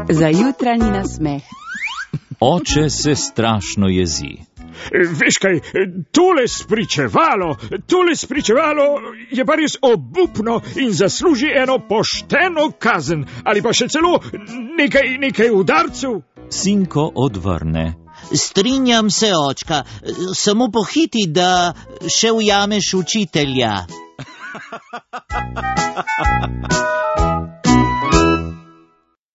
Za jutranji nasmeh. Oče se strašno jezi. Veš kaj, tole spričevalo je pa res obupno in zasluži eno pošteno kazen, ali pa še celo nekaj udarcev. Sinko odvrne. Strinjam se, očka, samo pohiti, da še ujameš učitelja.